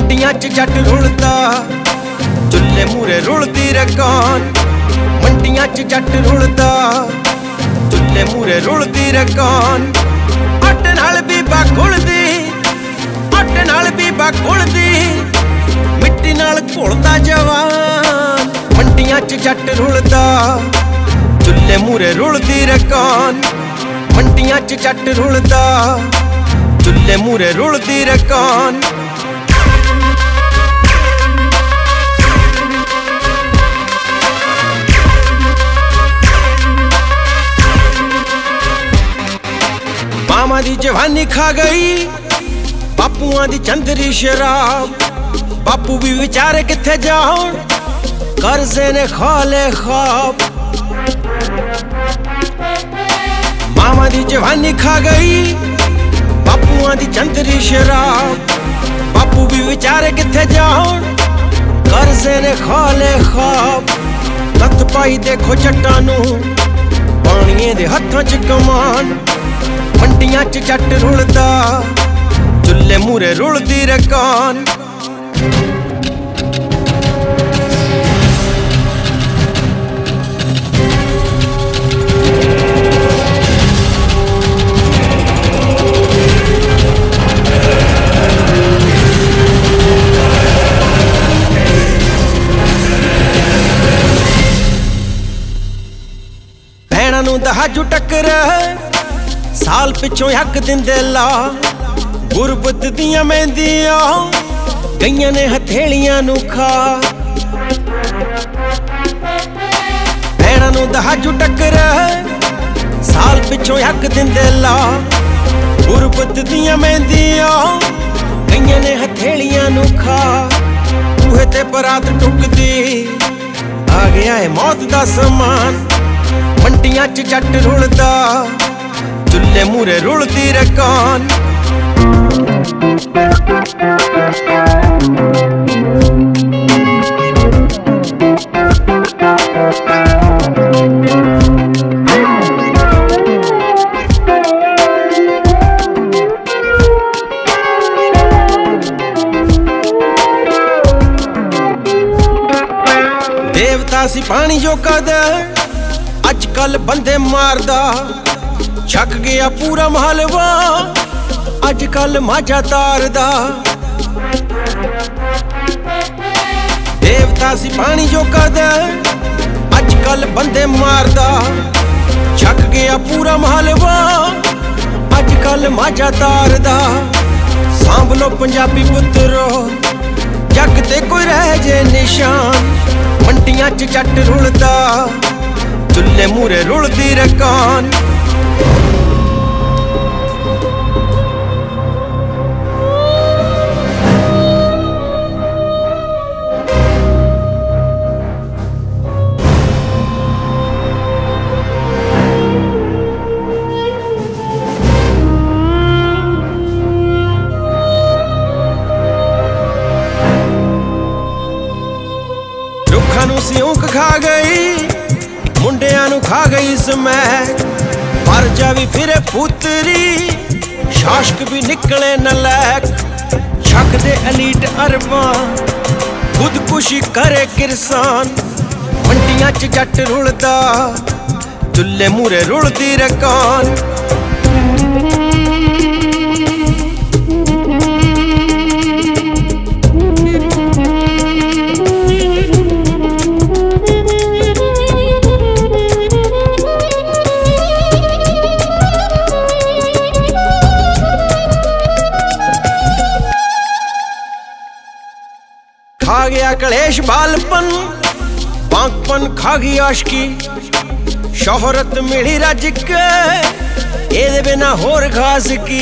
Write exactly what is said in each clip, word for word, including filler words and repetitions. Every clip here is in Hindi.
मंडियां च जट रुलदा, चुल्हे मूरे रुलदी रकान। मंडियां च जट रुलदा, चुल्हे मूरे रुलदी रकान। आटे नाल बीबा घुलदी, आटे नाल बीबा घुलदी, मिट्टी नाल घुलदा जवान। मंडियां च जट रुलदा, चुल्हे मूरे रुलदी रकान। मंडियां च जट रुलदा, चुल्हे मूरे रुलदी रकान। मामा दी जवानी खा गई, बापुआ दी चंदरी शराब। बापू भी विचारे किथे जाऊं, कर्जे ने खाले ख्वाब। मामा दी जवानी खा गई, बापुआ दी चंदरी शराब। बापू भी विचारे किथे जाऊं, कर्जे ने खाले ख्वाब। लत पाई देखो जट्टां नूं, पानिए दे हत्थां च कमान। मंडियां च जट रुलदा, चुल्हे मूरे रुलदी रकान। भैणां नूं दहाजू टक्कर, साल पिछों हक दिंदे ला। गुरबत दियां मेहंदियां गईयां ने हथेलियां नूं खा। भैणां नूं दहाजू टक्कर, साल पिछों हक दिंदे ला। गुरबत दियां मेहंदियां गईयां ने हथेलियां नूं खा। बूहे ते बरात टुकदी, आ गया है मौत दा समान। मंडियां च जट रुलदा, चुल्हे मूरे रुलदी रकान। देवता सी पानी जो कदर, अजकल बंदे मारदा। छक गया पूरा महलवा, अजकल माजा तारदा। देवता सी पानी जो कदर, अजकल बंदे मारदा। छक गया पूरा महलवा, अजकल माजा तारदा। सांभ लो पंजाबी पुत्रो, जग ते कोई रह जे निशान। मंडियां च जट रुलदा, चुल्हे मूरे रुलदी रकान। रुखां नूं सिਉਂਕ खा गई, मुंडियां नूं खा गई समैक। पर जा भी फिरे पुतरी, शाशक भी निकले नलैक। छक दे अलीट अरबां, खुदकुशी करे किरसान। मंडियां च जट रुलदा, चुल्हे मूरे रुलदी रकान। खा गया कलेश बालपन, बांकपन खा गई आशकी। शोहरत मिली रज के, एदे बिना होर घास की।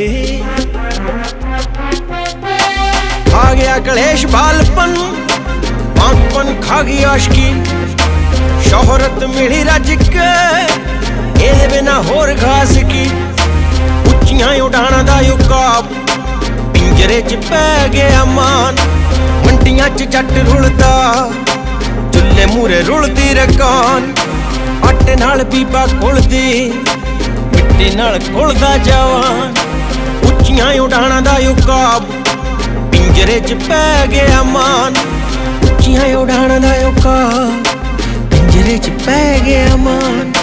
खा गया कलेश बालपन, बांकपन खा गई आशकी। शोहरत मिली रज के, एदे बिना होर घास की। उच्चियां उड़ाणा दा युकाब, पिंजरे च पै गया मान। मंडियां च जट रुलदा, चुल्हे मूरे रुलदी रकान। आटे नाल बीबा घुलदी, मिट्टी नाल घुलदा जवान। उच्चियां उड़ाणा दा युकाब, पिंजरे च पै गया मान, उच्चियां उड़ाण दा औका पिंजरे च पै गया मान।